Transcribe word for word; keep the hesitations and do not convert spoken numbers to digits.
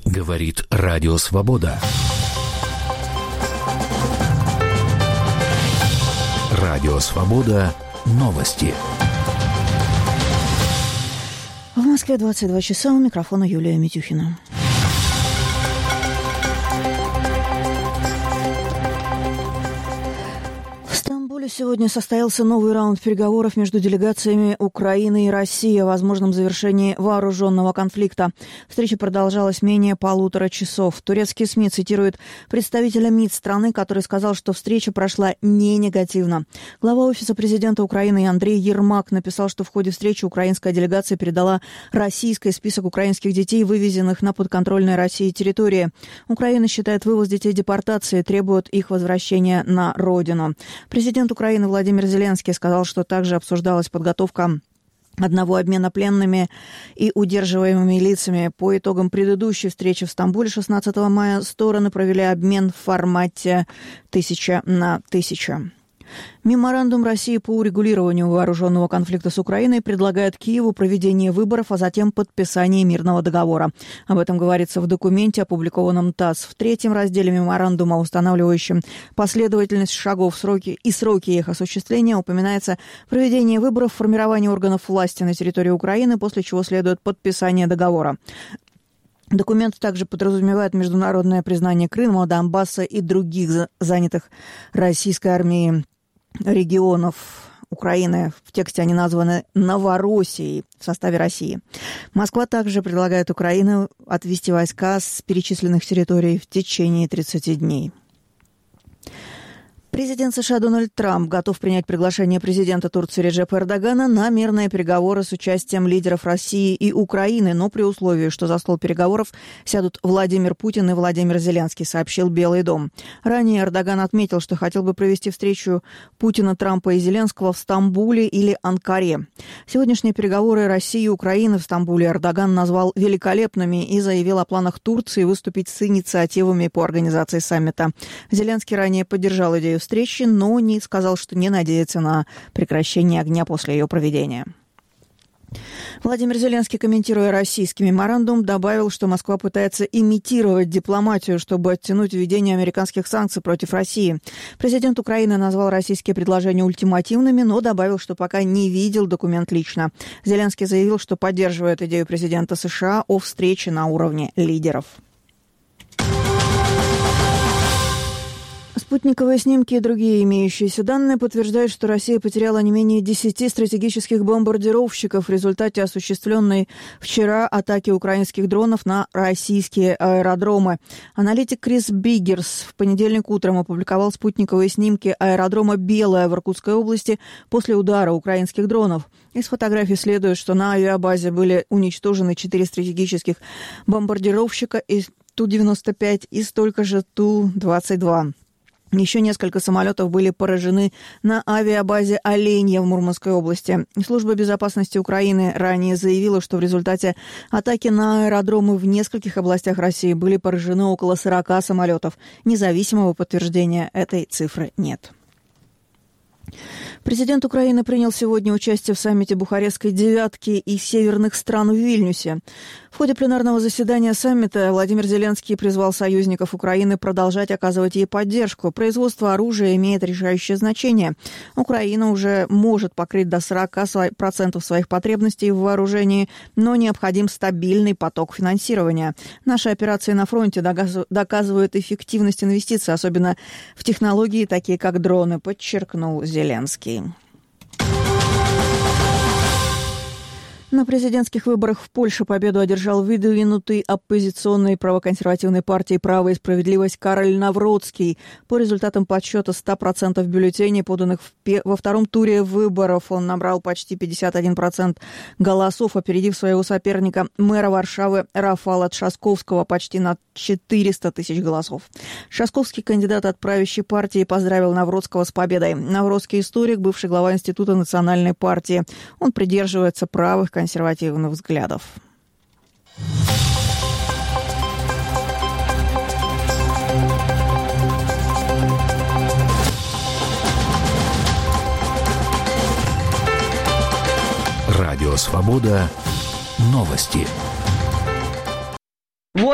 Говорит Радио Свобода. Радио Свобода. Новости. В Москве двадцать два часа, у микрофона Юлия Митюхина. Сегодня состоялся новый раунд переговоров между делегациями Украины и России о возможном завершении вооруженного конфликта. Встреча продолжалась менее полутора часов. Турецкие СМИ цитируют представителя МИД страны, который сказал, что встреча прошла не негативно. Глава Офиса президента Украины Андрей Ермак написал, что в ходе встречи украинская делегация передала российский список украинских детей, вывезенных на подконтрольной России территории. Украина считает вывоз детей депортацией и требует их возвращения на родину. Президент Украины Владимир Зеленский сказал, что также обсуждалась подготовка одного обмена пленными и удерживаемыми лицами. По итогам предыдущей встречи в Стамбуле шестнадцатого мая стороны провели обмен в формате тысяча на тысячу. Меморандум России по урегулированию вооруженного конфликта с Украиной предлагает Киеву проведение выборов, а затем подписание мирного договора. Об этом говорится в документе, опубликованном ТАСС. В третьем разделе меморандума, устанавливающем последовательность шагов сроки и сроки их осуществления, упоминается проведение выборов, формирование органов власти на территории Украины, после чего следует подписание договора. Документ также подразумевает международное признание Крыма, Донбасса и других занятых российской армией регионов Украины. В тексте они названы Новороссией в составе России. Москва также предлагает Украине отвести войска с перечисленных территорий в течение тридцати дней. Президент США Дональд Трамп готов принять приглашение президента Турции Реджепа Эрдогана на мирные переговоры с участием лидеров России и Украины, но при условии, что за стол переговоров сядут Владимир Путин и Владимир Зеленский, сообщил Белый дом. Ранее Эрдоган отметил, что хотел бы провести встречу Путина, Трампа и Зеленского в Стамбуле или Анкаре. Сегодняшние переговоры России и Украины в Стамбуле Эрдоган назвал великолепными и заявил о планах Турции выступить с инициативами по организации саммита. Зеленский ранее поддержал идею встречи, но не сказал, что не надеется на прекращение огня после ее проведения. Владимир Зеленский, комментируя российский меморандум, добавил, что Москва пытается имитировать дипломатию, чтобы оттянуть введение американских санкций против России. Президент Украины назвал российские предложения ультимативными, но добавил, что пока не видел документ лично. Зеленский заявил, что поддерживает идею президента США о встрече на уровне лидеров. Спутниковые снимки и другие имеющиеся данные подтверждают, что Россия потеряла не менее десяти стратегических бомбардировщиков в результате осуществленной вчера атаки украинских дронов на российские аэродромы. Аналитик Крис Биггерс в понедельник утром опубликовал спутниковые снимки аэродрома Белая в Иркутской области после удара украинских дронов. Из фотографий следует, что на авиабазе были уничтожены четыре стратегических бомбардировщика из Ту девяносто пять и столько же Ту двадцать два. Еще несколько самолетов были поражены на авиабазе Оленья в Мурманской области. Служба безопасности Украины ранее заявила, что в результате атаки на аэродромы в нескольких областях России были поражены около сорока самолетов. Независимого подтверждения этой цифры нет. Президент Украины принял сегодня участие в саммите Бухарестской девятки и северных стран в Вильнюсе. В ходе пленарного заседания саммита Владимир Зеленский призвал союзников Украины продолжать оказывать ей поддержку. Производство оружия имеет решающее значение. Украина уже может покрыть до сорока процентов своих потребностей в вооружении, но необходим стабильный поток финансирования. Наши операции на фронте доказывают эффективность инвестиций, особенно в технологии, такие как дроны, подчеркнул Зеленский. На президентских выборах в Польше победу одержал выдвинутый оппозиционной правоконсервативной партией «Право и справедливость» Кароль Навроцкий. По результатам подсчета ста процентов бюллетеней, поданных в пе- во втором туре выборов, он набрал почти пятьдесят один процент голосов, опередив своего соперника, мэра Варшавы Рафала Трzaskowskiego, почти на четыреста тысяч голосов. Трzaskowski, кандидат от правящей партии, поздравил Навроцкого с победой. Навроцкий историк, бывший глава Института национальной партии. Он придерживается правых консервативных взглядов. Радио «Свобода». Новости.